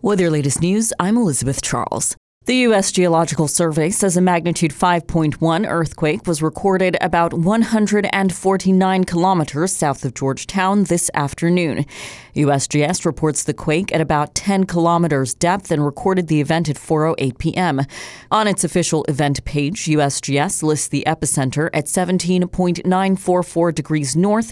With your latest news, I'm Elizabeth Charles. The U.S. Geological Survey says a magnitude 5.1 earthquake was recorded about 149 kilometers south of Georgetown this afternoon. USGS reports the quake at about 10 kilometers depth and recorded the event at 4:08 p.m. On its official event page, USGS lists the epicenter at 17.944 degrees north,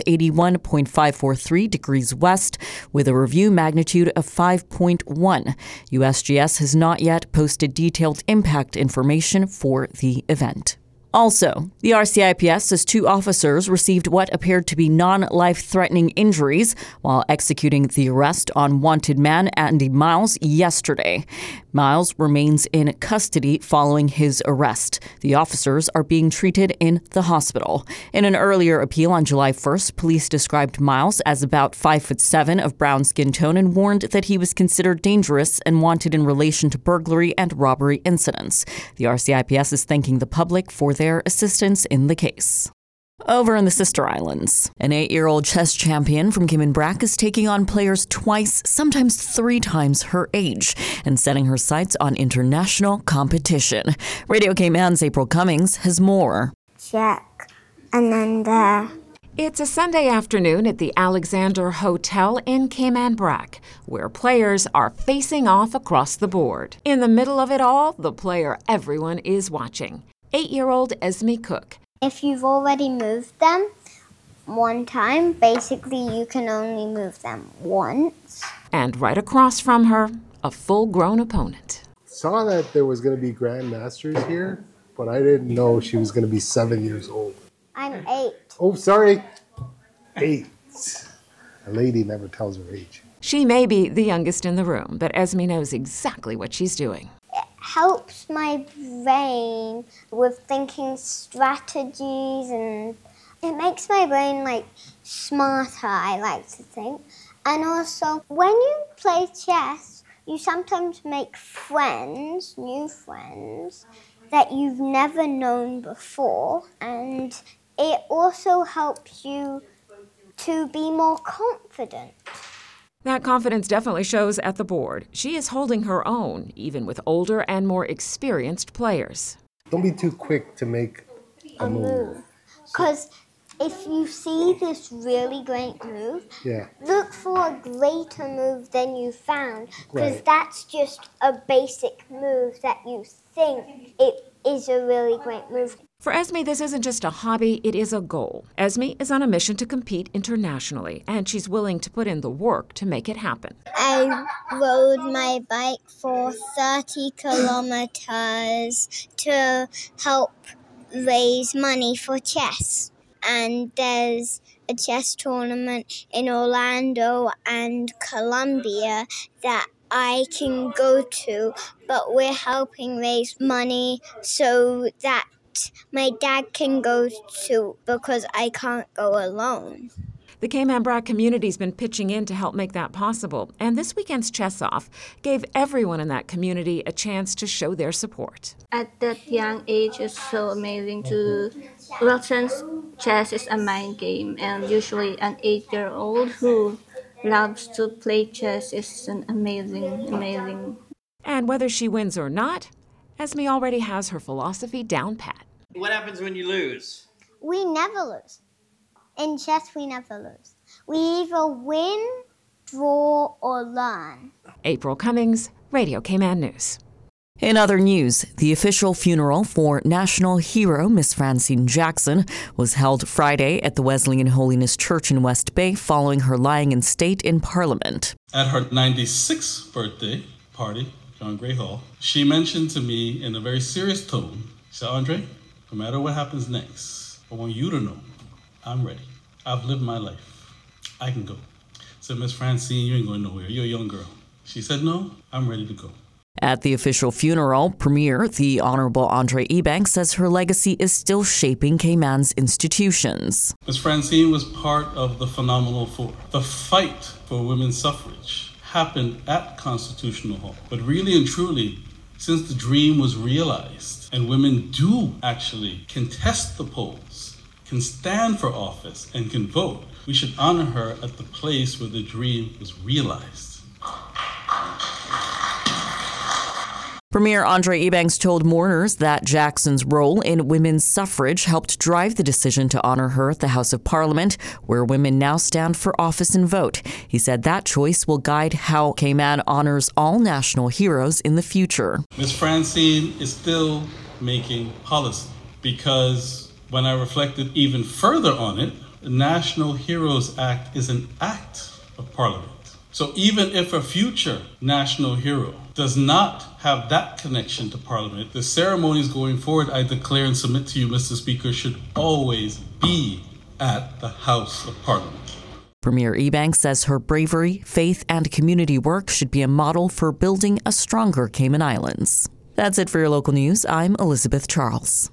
81.543 degrees west, with a review magnitude of 5.1. USGS has not yet posted detailed impact information for the event. Also, the RCIPS says 2 officers received what appeared to be non-life-threatening injuries while executing the arrest on wanted man Andy Miles yesterday. Miles remains in custody following his arrest. The officers are being treated in the hospital. In an earlier appeal on July 1st, police described Miles as about 5'7" of brown skin tone and warned that he was considered dangerous and wanted in relation to burglary and robbery incidents. The RCIPS is thanking the public for their assistance in the case. Over in the Sister Islands, an 8-year-old chess champion from Cayman Brac is taking on players twice, sometimes 3 times her age, and setting her sights on international competition. Radio Cayman's April Cummings has more. Check. And then there. It's a Sunday afternoon at the Alexander Hotel in Cayman Brac, where players are facing off across the board. In the middle of it all, the player everyone is watching, 8-year-old Esme Cook. If you've already moved them one time, basically you can only move them once. And right across from her, a full-grown opponent. Saw that there was going to be grandmasters here, but I didn't know she was going to be 7 years old. I'm 8. Oh, sorry. 8. A lady never tells her age. She may be the youngest in the room, but Esme knows exactly what she's doing. Helps my brain with thinking strategies, and it makes my brain smarter, I like to think. And also, when you play chess, you sometimes make friends, new friends, that you've never known before. And it also helps you to be more confident. That confidence definitely shows at the board. She is holding her own, even with older and more experienced players. Don't be too quick to make a move. Because if you see this really great move, look for a greater move than you found. Because that's just a basic move that you think it is a really great move. For Esme, this isn't just a hobby, it is a goal. Esme is on a mission to compete internationally, and she's willing to put in the work to make it happen. I rode my bike for 30 kilometers to help raise money for chess. And there's a chess tournament in Orlando and Colombia that I can go to, but we're helping raise money so that my dad can go to, because I can't go alone. The Cayman Brac community's been pitching in to help make that possible, and this weekend's Chess-Off gave everyone in that community a chance to show their support. At that young age, it's so amazing since chess is a mind game, and usually an 8-year-old who loves to play chess is an amazing. And whether she wins or not, Esme already has her philosophy down pat. What happens when you lose? We never lose. In chess, we never lose. We either win, draw, or learn. April Cummings, Radio Cayman News. In other news, the official funeral for national hero Miss Francine Jackson was held Friday at the Wesleyan Holiness Church in West Bay following her lying in state in Parliament. At her 96th birthday party, John Gray Hall, she mentioned to me in a very serious tone, she said, "Andre, no matter what happens next, I want you to know I'm ready. I've lived my life. I can go." I said, "Miss Francine, you ain't going nowhere. You're a young girl." She said, "No, I'm ready to go." At the official funeral, Premier, the Honorable Andre Ebanks, says her legacy is still shaping Cayman's institutions. Miss Francine was part of the Phenomenal Four. The fight for women's suffrage happened at Constitutional Hall. But really and truly, since the dream was realized and women do actually contest the polls, can stand for office and can vote, we should honor her at the place where the dream was realized. Premier Andre Ebanks told mourners that Jackson's role in women's suffrage helped drive the decision to honor her at the House of Parliament, where women now stand for office and vote. He said that choice will guide how Cayman honors all national heroes in the future. Ms. Francine is still making policy because when I reflected even further on it, the National Heroes Act is an act of Parliament. So even if a future national hero does not have that connection to Parliament, the ceremonies going forward, I declare and submit to you, Mr. Speaker, should always be at the House of Parliament. Premier Ebanks says her bravery, faith, and community work should be a model for building a stronger Cayman Islands. That's it for your local news. I'm Elizabeth Charles.